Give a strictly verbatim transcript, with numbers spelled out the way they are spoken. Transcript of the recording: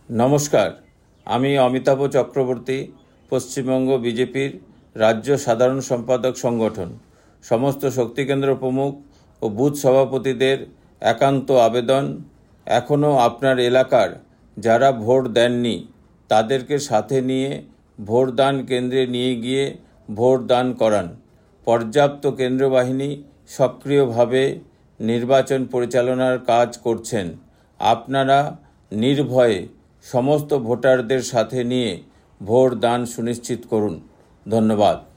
নমস্কার, আমি অমিতাভ চক্রবর্তী, পশ্চিমবঙ্গ বিজেপির রাজ্য সাধারণ সম্পাদক সংগঠন। সমস্ত শক্তিকেন্দ্র প্রমুখ ও বুথ সভাপতিদের একান্ত আবেদন, এখনও আপনার এলাকার যারা ভোট দেননি তাদেরকে সাথে নিয়ে ভোটদান কেন্দ্রে নিয়ে গিয়ে ভোট দান করান। পর্যাপ্ত কেন্দ্র বাহিনী সক্রিয়ভাবে নির্বাচন পরিচালনার কাজ করছেন। আপনারা নির্ভয়ে সমস্ত ভোটারদের সাথে নিয়ে ভোট দান সুনিশ্চিত করুন। ধন্যবাদ।